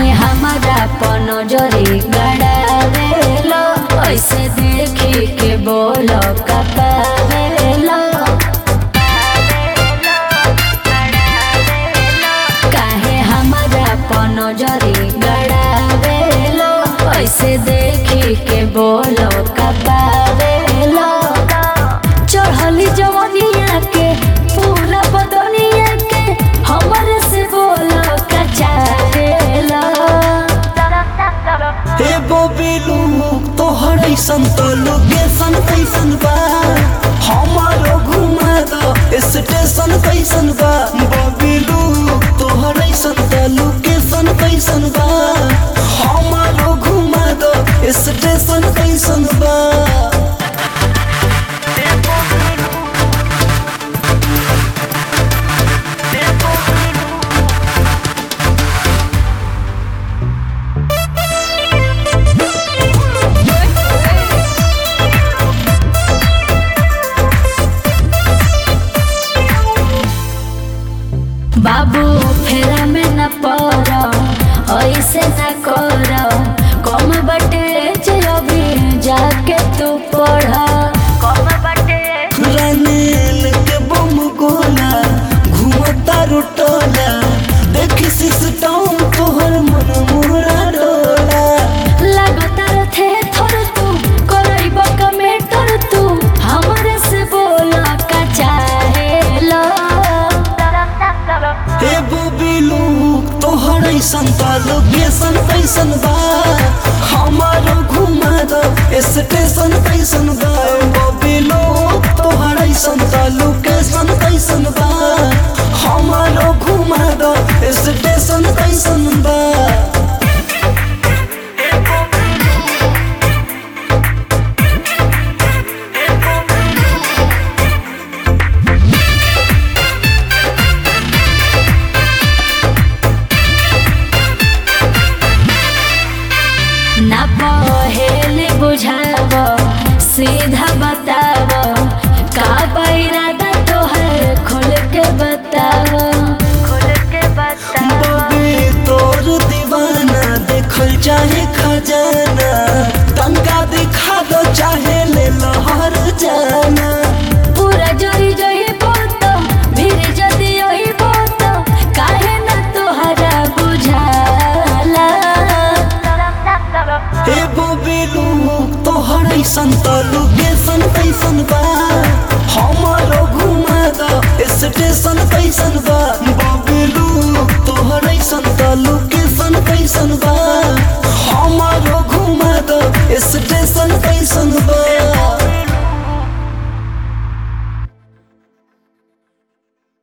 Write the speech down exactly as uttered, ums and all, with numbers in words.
काहे हमारा पनजरी गड़ावेलो ऐसे देखी के बोलो कपावेलो काहे हमारा पनजरी गड़ावेलो ऐसे देखी के बोलो कपावेलो चढ़ली जवनिया के पूरा बदनिया के हमरे से बोलो कचारेला हे बोबिलू तोहर ऐसन तो लोकेशन कैसन बा हमारो घुमा दो स्टेशन कैसन बा बोबिलू तोहर ऐसन तो लोकेशन कैसन बा हमारो घुमा दो स्टेशन कैसन बा बाबू फेरा में न पड़ ऐसे न कर कम बटे अभी जाके तू पढ़ कम बटे रनेल के बम गोला घुमता रोटोला देखी सिस्टम तोहर मन मोरा डोला लगातार थे थोर तू करइब कमेंटर तू हमरे से बोला का चाहेला हे बोबिलू तोहर ऐसन बा लोकेशन कैसन बा हमारो घुमा दो स्टेशन कैसन बा बोबिलू तोहर ऐसन बा लोकेशन कैसन बा हमारो घुमा दो स्टेशन कैसन बा ना पहेले बुझाव सीधा बताव का इरादा तोहर खोल के बताव खोल के बताव बबी तोर दीवाना देखल चाहे खजाना टंका दिखा दो चाहे ले लहर जाना पूरा जोरी जोही बोतो भीड़ जदी ओही बोतो काहे ना तोहरा बुझाला हे बोबिलू तोहर ऐसन तो लोकेशन कैसन बा हमारो घुमा दो स्टेशन कैसन बा बोबिलू तोहर ऐसन तो लोकेशन कैसन बा हमारो घुमा दो